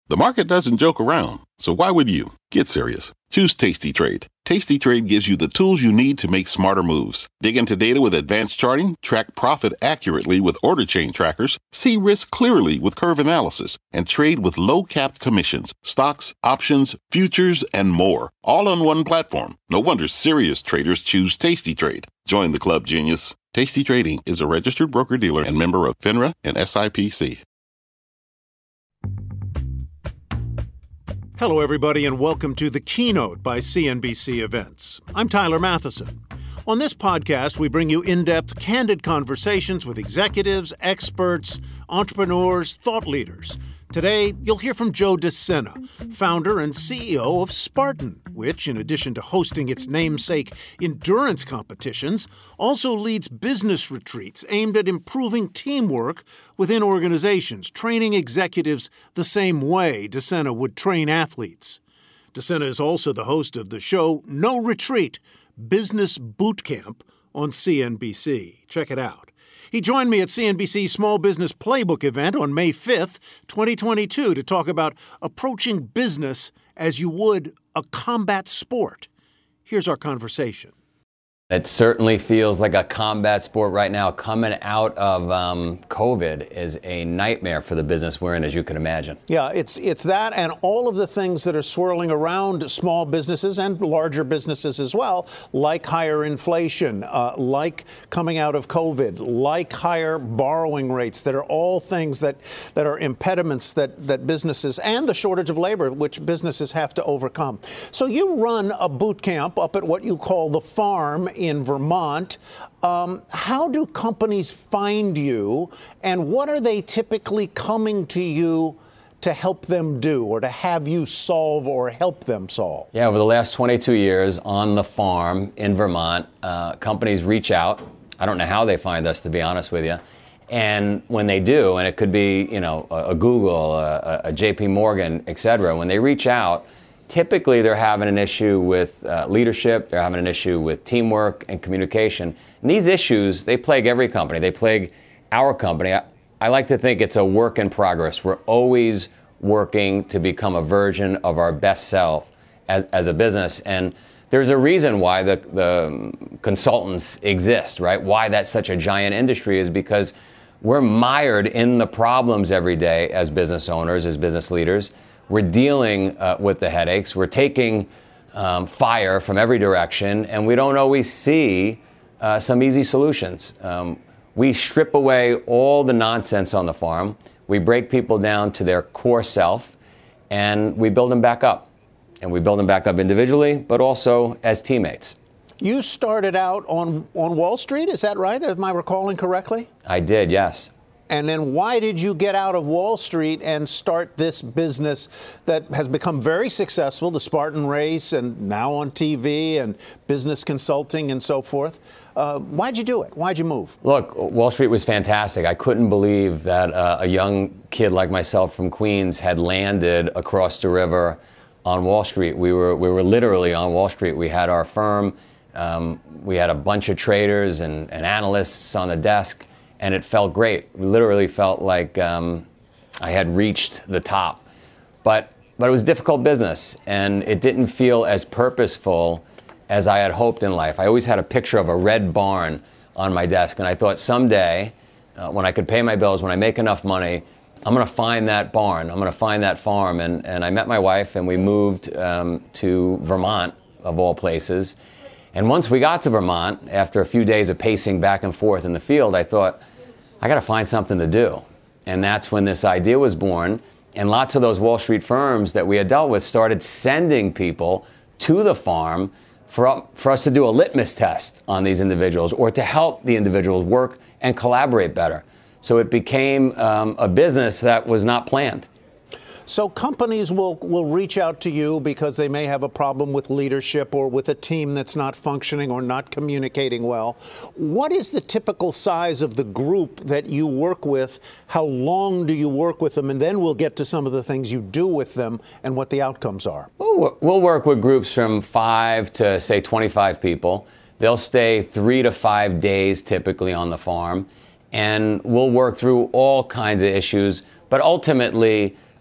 The market doesn't joke around, so why would you? Get serious. Choose Tasty Trade. Tasty Trade gives you the tools you need to make smarter moves. Dig into data with advanced charting, track profit accurately with order chain trackers, see risk clearly with curve analysis, and trade with low-capped commissions, stocks, options, futures, and more. All on one platform. No wonder serious traders choose Tasty Trade. Join the club, genius. Tasty Trading is a registered broker-dealer and member of FINRA and SIPC. Hello, everybody, and welcome to The Keynote by CNBC Events. I'm Tyler Matheson. On this podcast, we bring you in-depth, candid conversations with executives, experts, entrepreneurs, thought leaders. Today, you'll hear from Joe DeSena, founder and CEO of Spartan, which, in addition to hosting its namesake endurance competitions, also leads business retreats aimed at improving teamwork within organizations, training executives the same way DeSena would train athletes. DeSena is also the host of the show No Retreat, Business Boot Camp on CNBC. Check it out. He joined me at CNBC's Small Business Playbook event on May 5th, 2022, to talk about approaching business as you would a combat sport. Here's our conversation. It certainly feels like a combat sport right now. Coming out of COVID is a nightmare for the business we're in, as you can imagine. Yeah, it's that and all of the things that are swirling around small businesses and larger businesses as well, like higher inflation, like coming out of COVID, like higher borrowing rates, that are all things that are impediments that businesses, and the shortage of labor, which businesses have to overcome. So you run a boot camp up at what you call the Farm in Vermont. How do companies find you, and what are they typically coming to you to help them do, or to have you solve or help them solve? Yeah, over the last 22 years on the farm in Vermont, companies reach out. I don't know how they find us, to be honest with you. And when they do, and it could be, a Google, a JP Morgan, et cetera, when they reach out, typically they're having an issue with leadership, they're having an issue with teamwork and communication. And these issues, they plague every company. They plague our company. I like to think it's a work in progress. We're always working to become a version of our best self as a business. And there's a reason why the consultants exist, right? Why that's such a giant industry is because we're mired in the problems every day as business owners, as business leaders. We're dealing with the headaches. We're taking fire from every direction, and we don't always see some easy solutions. We strip away all the nonsense on the farm. We break people down to their core self, and we build them back up. And we build them back up individually, but also as teammates. You started out on Wall Street, is that right? Am I recalling correctly? I did, yes. And then why did you get out of Wall Street and start this business that has become very successful, the Spartan Race, and now on TV and business consulting and so forth? Why'd you do it? Why'd you move? Look, Wall Street was fantastic. I couldn't believe that a young kid like myself from Queens had landed across the river on Wall Street. We were literally on Wall Street. We had our firm. We had a bunch of traders and analysts on the desk. And it felt great. It literally felt like I had reached the top. But it was difficult business, and it didn't feel as purposeful as I had hoped in life. I always had a picture of a red barn on my desk, and I thought someday, when I could pay my bills, when I make enough money, I'm going to find that barn. I'm going to find that farm. And I met my wife, and we moved to Vermont, of all places. And once we got to Vermont, after a few days of pacing back and forth in the field, I thought, I got to find something to do. And that's when this idea was born. And lots of those Wall Street firms that we had dealt with started sending people to the farm for us to do a litmus test on these individuals, or to help the individuals work and collaborate better. So it became a business that was not planned. So companies will reach out to you because they may have a problem with leadership or with a team that's not functioning or not communicating well. What is the typical size of the group that you work with? How long do you work with them? And then we'll get to some of the things you do with them and what the outcomes are. We'll work with groups from 5 to, say, 25 people. They'll stay 3 to 5 days typically on the farm. And we'll work through all kinds of issues. But ultimately,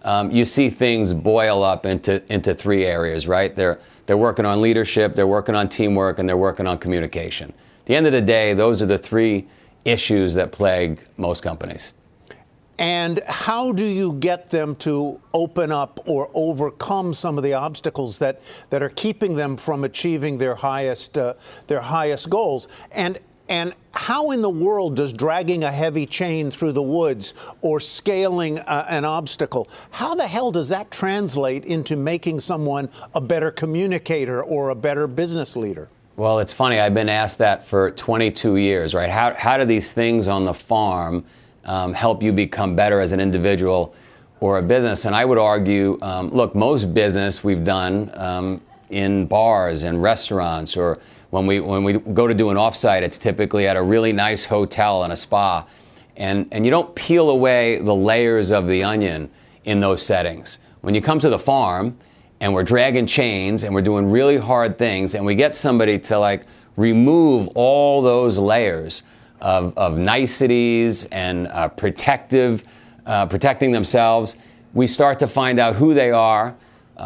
you see things boil up into three areas, right? They're working on leadership, they're working on teamwork, and they're working on communication. At the end of the day, those are the three issues that plague most companies. And how do you get them to open up or overcome some of the obstacles that are keeping them from achieving their highest goals? And how in the world does dragging a heavy chain through the woods or scaling an obstacle, how the hell does that translate into making someone a better communicator or a better business leader? Well, it's funny. I've been asked that for 22 years, right? How do these things on the farm help you become better as an individual or a business? And I would argue, look, most business we've done in bars and restaurants, or when we go to do an offsite, it's typically at a really nice hotel and a spa. And you don't peel away the layers of the onion in those settings. When you come to the farm and we're dragging chains and we're doing really hard things and we get somebody to like remove all those layers of niceties and protecting themselves, we start to find out who they are,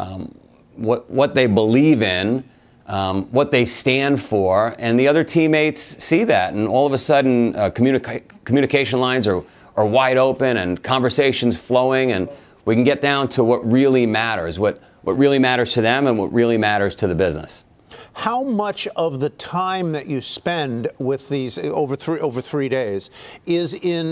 what they believe in, what they stand for, and the other teammates see that, and all of a sudden communication lines are wide open and conversations flowing, and we can get down to what really matters, what really matters to them and what really matters to the business. How much of the time that you spend with these over 3 days is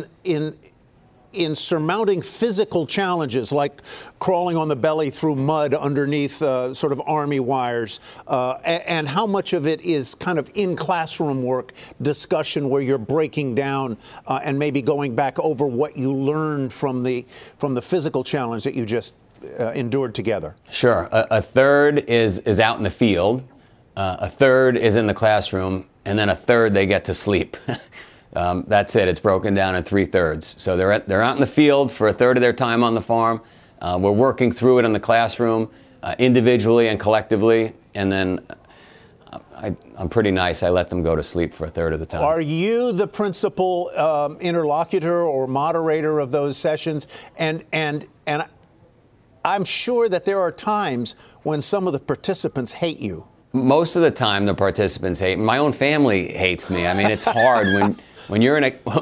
in surmounting physical challenges like crawling on the belly through mud underneath sort of army wires, and how much of it is kind of in classroom work discussion where you're breaking down and maybe going back over what you learned from the physical challenge that you just endured together? Sure. A third is out in the field, a third is in the classroom, and then a third they get to sleep. That's it. It's broken down in 3/3. So they're out in the field for a third of their time on the farm. We're working through it in the classroom, individually and collectively, and then I'm pretty nice. I let them go to sleep for a third of the time. Are you the principal interlocutor or moderator of those sessions? And I'm sure that there are times when some of the participants hate you. Most of the time, the participants hate me. My own family hates me. I mean, it's hard when you're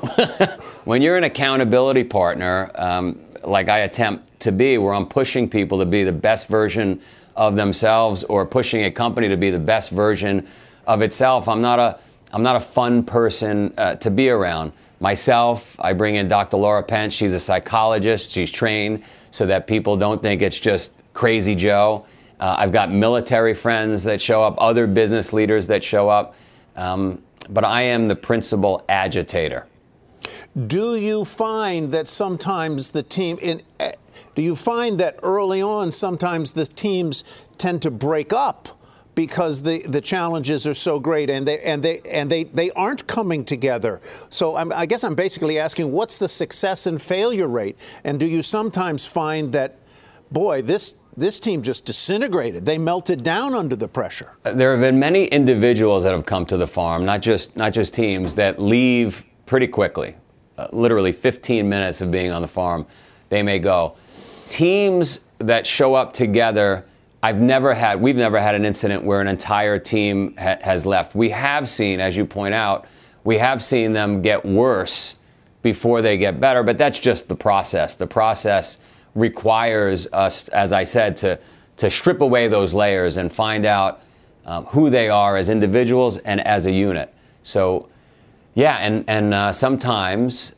an accountability partner, like I attempt to be, where I'm pushing people to be the best version of themselves, or pushing a company to be the best version of itself. I'm not a fun person to be around. Myself, I bring in Dr. Laura Pence. She's a psychologist. She's trained so that people don't think it's just crazy Joe. I've got military friends that show up, other business leaders that show up, but I am the principal agitator. Do you find that sometimes do you find that early on sometimes the teams tend to break up because the challenges are so great and they aren't coming together? So I guess I'm basically asking, what's the success and failure rate? And do you sometimes find that, boy, this team just disintegrated? They melted down under the pressure. There have been many individuals that have come to the farm, not just teams, that leave pretty quickly. Literally 15 minutes of being on the farm, they may go. Teams that show up together, we've never had an incident where an entire team has left. We have seen, as you point out, we have seen them get worse before they get better, but that's just the process. The process requires us, as I said, to strip away those layers and find out who they are as individuals and as a unit. So, yeah, and sometimes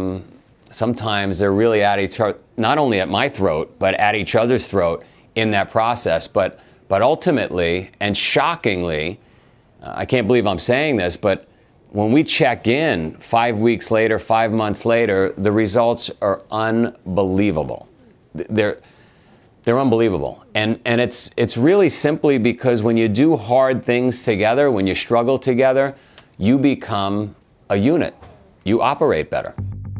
they're really at each other, not only at my throat, but at each other's throat in that process. But ultimately and shockingly, I can't believe I'm saying this, but when we check in 5 weeks later, 5 months later, the results are unbelievable. They're unbelievable. And it's really simply because when you do hard things together, when you struggle together, you become a unit. You operate better.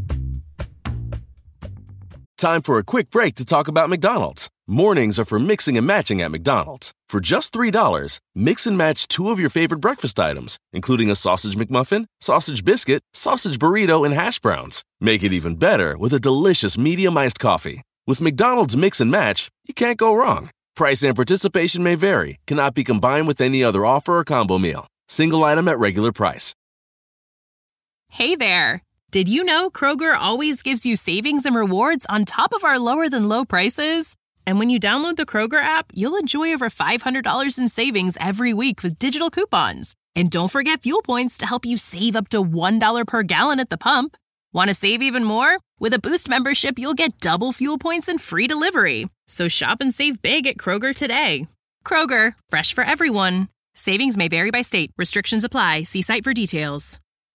Time for a quick break to talk about McDonald's. Mornings are for mixing and matching at McDonald's. For just $3, mix and match 2 of your favorite breakfast items, including a sausage McMuffin, sausage biscuit, sausage burrito, and hash browns. Make it even better with a delicious medium iced coffee. With McDonald's Mix and Match, you can't go wrong. Price and participation may vary. Cannot be combined with any other offer or combo meal. Single item at regular price. Hey there. Did you know Kroger always gives you savings and rewards on top of our lower-than-low prices? And when you download the Kroger app, you'll enjoy over $500 in savings every week with digital coupons. And don't forget fuel points to help you save up to $1 per gallon at the pump. Want to save even more? With a Boost membership, you'll get double fuel points and free delivery. So shop and save big at Kroger today. Kroger, fresh for everyone. Savings may vary by state. Restrictions apply. See site for details.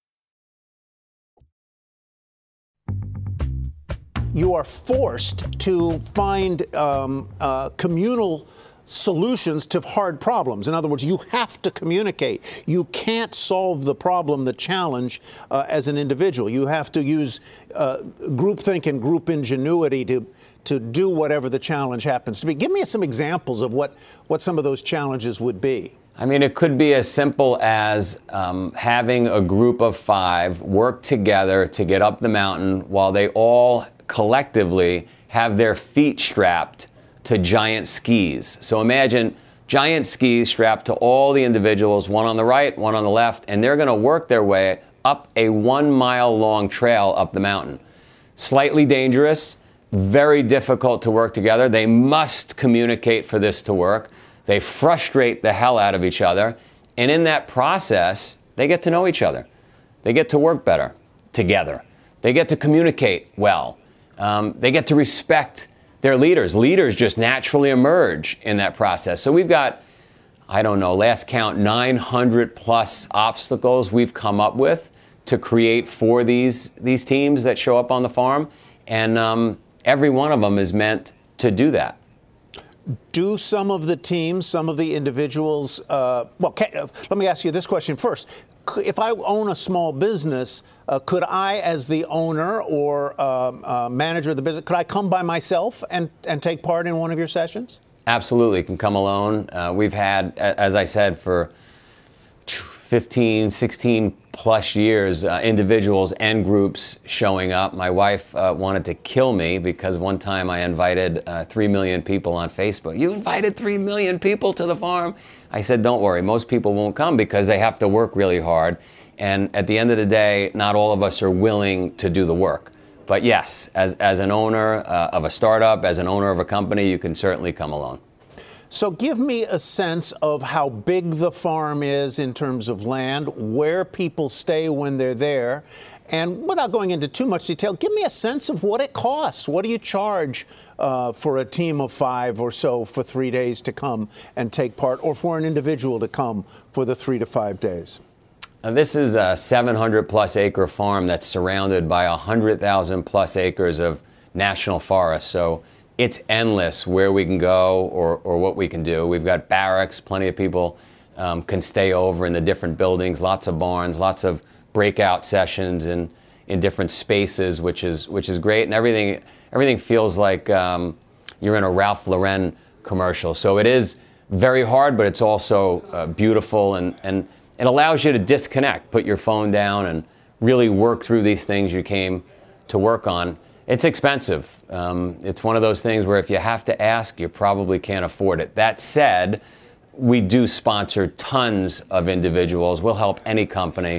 You are forced to find communal solutions to hard problems. In other words, you have to communicate. You can't solve the problem, the challenge, as an individual. You have to use groupthink and group ingenuity to do whatever the challenge happens to be. Give me some examples of what some of those challenges would be. I mean, it could be as simple as having a group of 5 work together to get up the mountain while they all collectively have their feet strapped to giant skis. So imagine giant skis strapped to all the individuals, one on the right, one on the left, and they're going to work their way up a 1-mile-long trail up the mountain. Slightly dangerous, very difficult to work together. They must communicate for this to work. They frustrate the hell out of each other, and in that process, they get to know each other. They get to work better together. They get to communicate well. They get to respect their leaders. Leaders just naturally emerge in that process. So we've got, I don't know, last count, 900 plus obstacles we've come up with to create for these teams that show up on the farm. And every one of them is meant to do that. Do some of the teams, some of the individuals, let me ask you this question first. If I own a small business, could I, as the owner or manager of the business, could I come by myself and take part in one of your sessions? Absolutely, you can come alone. We've had, as I said, for 15, 16 plus years, individuals and groups showing up. My wife wanted to kill me because one time I invited 3 million people on Facebook. You invited 3 million people to the farm? I said, don't worry, most people won't come because they have to work really hard. And at the end of the day, not all of us are willing to do the work. But yes, as an owner of a startup, as an owner of a company, you can certainly come alone. So give me a sense of how big the farm is in terms of land, where people stay when they're there, and without going into too much detail, give me a sense of what it costs. What do you charge for a team of 5 or so for 3 days to come and take part, or for an individual to come for the 3 to 5 days? This is a 700-plus acre farm that's surrounded by 100,000 plus acres of national forest. So it's endless where we can go or what we can do. We've got barracks, plenty of people can stay over in the different buildings, lots of barns, lots of breakout sessions in different spaces, which is great. And everything feels like you're in a Ralph Lauren commercial. So it is very hard, but it's also beautiful, and it allows you to disconnect, put your phone down, and really work through these things you came to work on. It's expensive. It's one of those things where if you have to ask, you probably can't afford it. That said, we do sponsor tons of individuals. We'll help any company.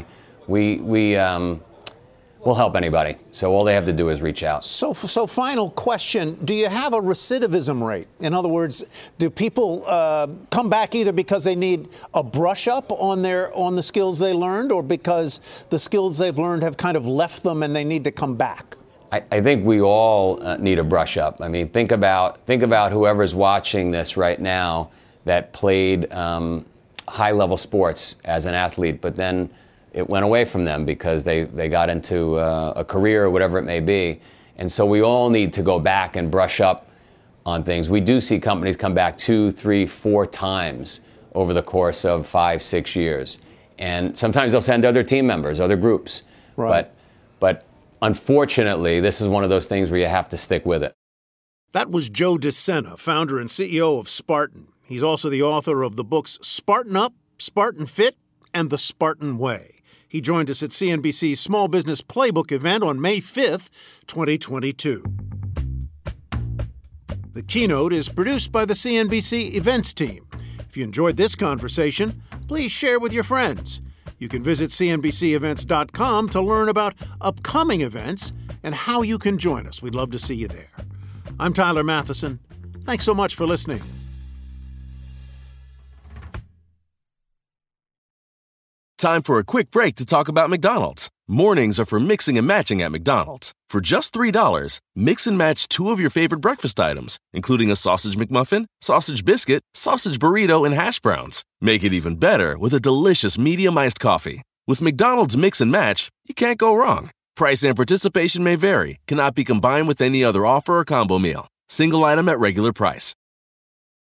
We'll help anybody. So all they have to do is reach out. So final question, do you have a recidivism rate? In other words, do people come back either because they need a brush up on the skills they learned, or because the skills they've learned have kind of left them and they need to come back? I think we all need a brush up. I mean, think about whoever's watching this right now that played high-level sports as an athlete, but then it went away from them because they got into a career or whatever it may be. And so we all need to go back and brush up on things. We do see companies come back 2, 3, 4 times over the course of 5, 6 years. And sometimes they'll send other team members, other groups. Right. But unfortunately, this is one of those things where you have to stick with it. That was Joe DeSena, founder and CEO of Spartan. He's also the author of the books Spartan Up, Spartan Fit, and The Spartan Way. He joined us at CNBC's Small Business Playbook event on May 5th, 2022. The Keynote is produced by the CNBC Events team. If you enjoyed this conversation, please share with your friends. You can visit cnbcevents.com to learn about upcoming events and how you can join us. We'd love to see you there. I'm Tyler Matheson. Thanks so much for listening. Time for a quick break to talk about McDonald's. Mornings are for mixing and matching at McDonald's. For just $3, mix and match 2 of your favorite breakfast items, including a sausage McMuffin, sausage biscuit, sausage burrito, and hash browns. Make it even better with a delicious medium iced coffee. With McDonald's Mix and Match, you can't go wrong. Price and participation may vary, cannot be combined with any other offer or combo meal. Single item at regular price.